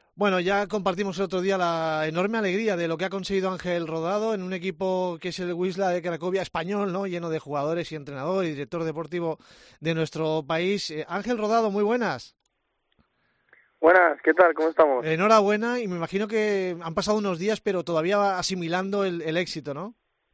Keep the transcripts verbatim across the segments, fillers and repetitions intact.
Bueno, ya compartimos el otro día la enorme alegría de lo que ha conseguido Ángel Rodado en un equipo que es el Wisla de Cracovia español, ¿no? Lleno de jugadores y entrenador y director deportivo de nuestro país. Eh, Ángel Rodado, muy buenas. Buenas, ¿qué tal? ¿Cómo estamos? Enhorabuena y me imagino que han pasado unos días, pero todavía va asimilando el, el éxito, ¿no?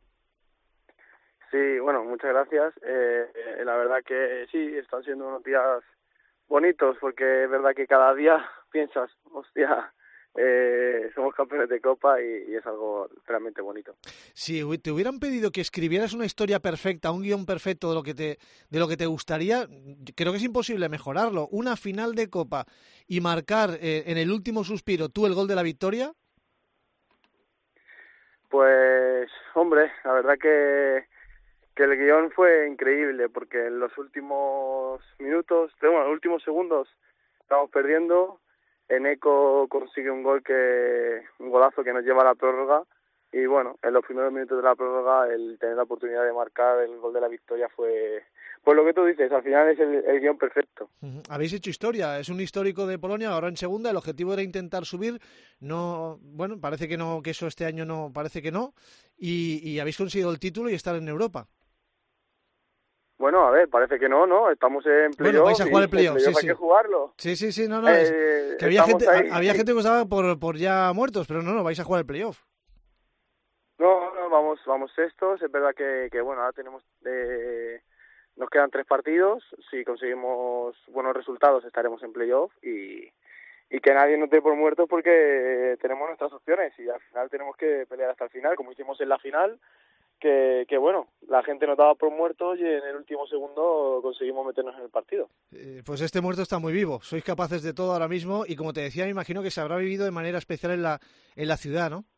Sí, bueno, muchas gracias. Eh, eh, la verdad que sí, están siendo unos días bonitos porque es verdad que cada día piensas, hostia, eh, somos campeones de Copa y, y es algo realmente bonito. Si te hubieran pedido que escribieras una historia perfecta, un guión perfecto de lo que te, de lo que te gustaría, creo que es imposible mejorarlo. Una final de Copa y marcar eh, en el último suspiro tú el gol de la victoria. Pues, hombre, la verdad que, que el guión fue increíble porque en los últimos minutos, bueno, en los últimos segundos estamos perdiendo. Eneco consigue un gol que, un golazo que nos lleva a la prórroga. Y bueno, en los primeros minutos de la prórroga, el tener la oportunidad de marcar el gol de la victoria fue, pues lo que tú dices, al final es el, el guión perfecto. Uh-huh. Habéis hecho historia, es un histórico de Polonia, ahora en segunda, el objetivo era intentar subir, no, bueno, parece que no, que eso este año no, parece que no, y, y habéis conseguido el título y estar en Europa. Bueno, a ver, parece que no, ¿no? Estamos en playoff. Bueno, vais a jugar el y playoff, sí, hay sí. que jugarlo. Sí, sí, sí, no, no, es Eh, que había gente, ahí. había gente que os daba por, por ya muertos, pero no, no, vais a jugar el playoff. No, no, vamos, vamos sextos. Es verdad que, que bueno, ahora tenemos, eh, nos quedan tres partidos. Si conseguimos buenos resultados, estaremos en playoff y, y que nadie nos dé por muertos porque tenemos nuestras opciones y al final tenemos que pelear hasta el final, como hicimos en la final. Que, que bueno, la gente nos daba por muertos y en el último segundo conseguimos meternos en el partido. Eh, pues este muerto está muy vivo, sois capaces de todo ahora mismo y como te decía, me imagino que se habrá vivido de manera especial en la, en la ciudad, ¿no?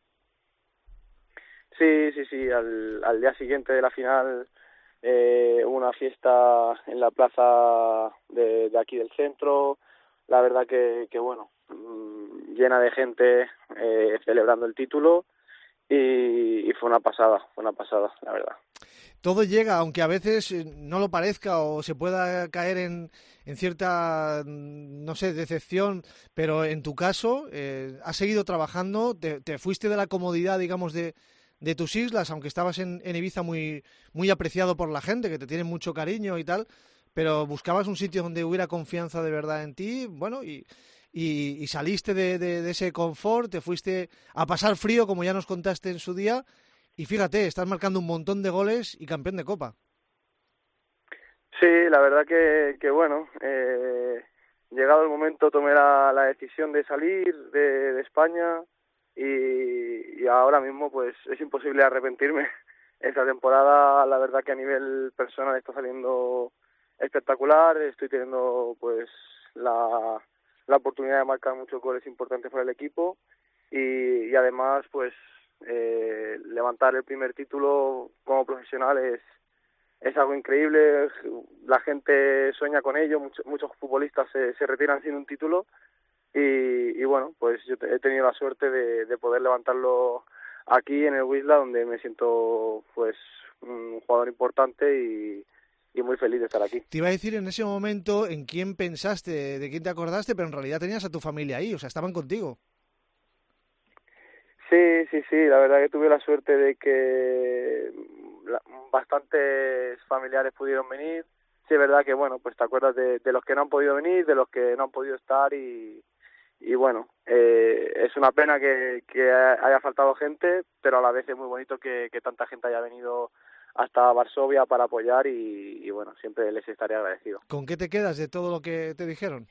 Sí, sí, sí, al, al día siguiente de la final eh, hubo una fiesta en la plaza de, de aquí del centro, la verdad que, que bueno, mmm, llena de gente eh, celebrando el título y, y fue una pasada, fue una pasada, la verdad. Todo llega, aunque a veces no lo parezca o se pueda caer en, en cierta, no sé, decepción, pero en tu caso eh, has seguido trabajando, te, te fuiste de la comodidad, digamos, de, de tus islas, aunque estabas en, en Ibiza muy, muy apreciado por la gente, que te tiene mucho cariño y tal, pero buscabas un sitio donde hubiera confianza de verdad en ti, bueno, y, y, y saliste de, de, de ese confort, te fuiste a pasar frío, como ya nos contaste en su día. Y fíjate, estás marcando un montón de goles y campeón de Copa. Sí, la verdad que, que bueno, eh, llegado el momento tomé la, la decisión de salir de, de España y, y ahora mismo pues es imposible arrepentirme. Esta temporada la verdad que a nivel personal está saliendo espectacular, estoy teniendo pues la, la oportunidad de marcar muchos goles importantes para el equipo y, y además pues eh, levantar el primer título como profesional es es algo increíble, la gente sueña con ello, muchos, muchos futbolistas se, se retiran sin un título y, y bueno, pues yo he tenido la suerte de, de poder levantarlo aquí en el Wisla, donde me siento pues un jugador importante y, y muy feliz de estar aquí. Te iba a decir en ese momento en quién pensaste, de quién te acordaste, pero en realidad tenías a tu familia ahí, o sea, estaban contigo. Sí, sí, sí, la verdad que tuve la suerte de que la, bastantes familiares pudieron venir. Sí, es verdad que, bueno, pues te acuerdas de, de los que no han podido venir, de los que no han podido estar y, y bueno, eh, es una pena que, que haya faltado gente, pero a la vez es muy bonito que, que tanta gente haya venido hasta Varsovia para apoyar y, y bueno, siempre les estaré agradecido. ¿Con qué te quedas de todo lo que te dijeron?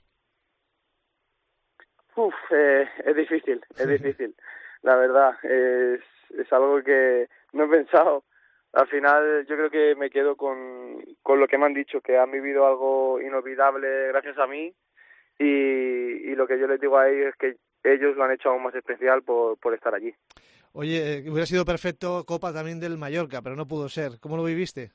Uf, eh, es difícil, es difícil. La verdad, es, es algo que no he pensado. Al final yo creo que me quedo con, con lo que me han dicho, que han vivido algo inolvidable gracias a mí y, y lo que yo les digo a ellos es que ellos lo han hecho aún más especial por, por estar allí. Oye, hubiera sido perfecto Copa también del Mallorca, pero no pudo ser. ¿Cómo lo viviste?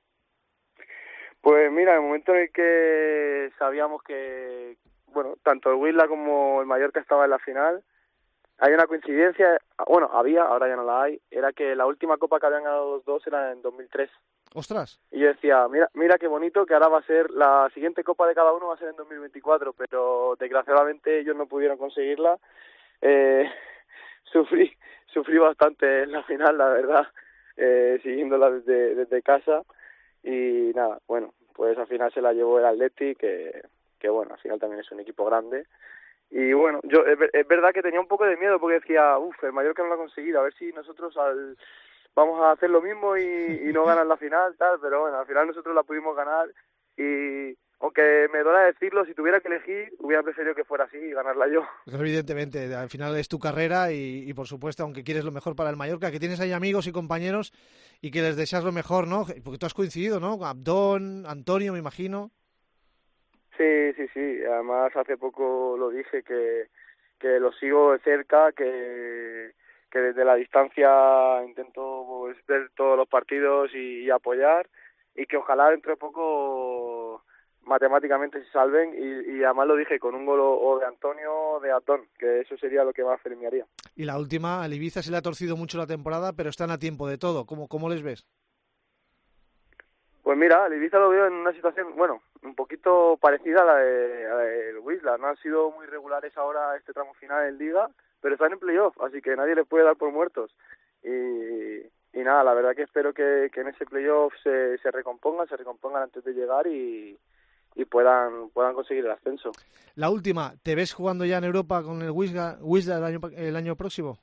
Pues mira, en el momento en el que sabíamos que, bueno, tanto el Huila como el Mallorca estaba en la final, hay una coincidencia, bueno, había, ahora ya no la hay, era que la última copa que habían ganado los dos era en dos mil tres. Ostras. Y yo decía, mira, mira qué bonito que ahora va a ser, la siguiente Copa de cada uno va a ser en dos mil veinticuatro, pero desgraciadamente ellos no pudieron conseguirla. Eh, sufrí, sufrí bastante en la final, la verdad, eh, siguiéndola desde, desde casa. Y nada, bueno, pues al final se la llevó el Atleti, que, que bueno, al final también es un equipo grande. Y bueno, yo es, es verdad que tenía un poco de miedo porque decía, uff, el Mallorca no lo ha conseguido, a ver si nosotros al vamos a hacer lo mismo y, y no ganar la final, tal, pero bueno, al final nosotros la pudimos ganar y aunque me duele decirlo, si tuviera que elegir, hubiera preferido que fuera así y ganarla yo. Evidentemente, al final es tu carrera y, y por supuesto, aunque quieres lo mejor para el Mallorca, que tienes ahí amigos y compañeros y que les deseas lo mejor, ¿no? Porque tú has coincidido, ¿no? Con Abdón, Antonio, me imagino. Sí, sí, sí, además hace poco lo dije que, que lo sigo de cerca, que que desde la distancia intento pues, ver todos los partidos y, y apoyar y que ojalá dentro de poco matemáticamente se salven y, y además lo dije con un gol o de Antonio o de Abdón, que eso sería lo que más feliz me haría. Y la última, al Ibiza se le ha torcido mucho la temporada, pero están a tiempo de todo. ¿Cómo, cómo les ves? Pues mira, el Ibiza lo veo en una situación, bueno, un poquito parecida a la del Wisla. No han sido muy regulares ahora este tramo final en Liga, pero están en playoff, así que nadie les puede dar por muertos. Y, y nada, la verdad que espero que, que en ese playoff se, se recompongan, se recompongan antes de llegar y, y puedan puedan conseguir el ascenso. La última, ¿te ves jugando ya en Europa con el Wisla, Wisla el año, el año próximo?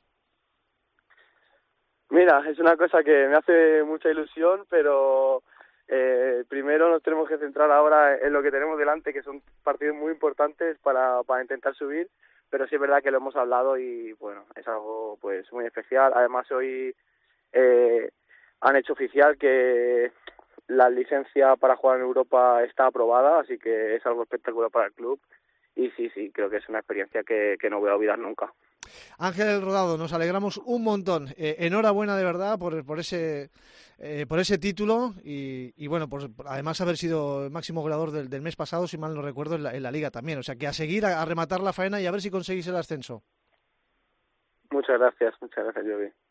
Mira, es una cosa que me hace mucha ilusión, pero eh, primero nos tenemos que centrar ahora en lo que tenemos delante, que son partidos muy importantes para, para intentar subir. Pero sí es verdad que lo hemos hablado y bueno, es algo pues muy especial. Además hoy eh, han hecho oficial que la licencia para jugar en Europa está aprobada, así que es algo espectacular para el club y sí, sí, creo que es una experiencia que, que no voy a olvidar nunca. Ángel Rodado, nos alegramos un montón. Eh, enhorabuena de verdad por, por ese eh, por ese título y, y bueno, pues además haber sido el máximo goleador del, del mes pasado, si mal no recuerdo, en la, en la Liga también. O sea que a seguir, a, a rematar la faena y a ver si conseguís el ascenso. Muchas gracias, muchas gracias, Jovi.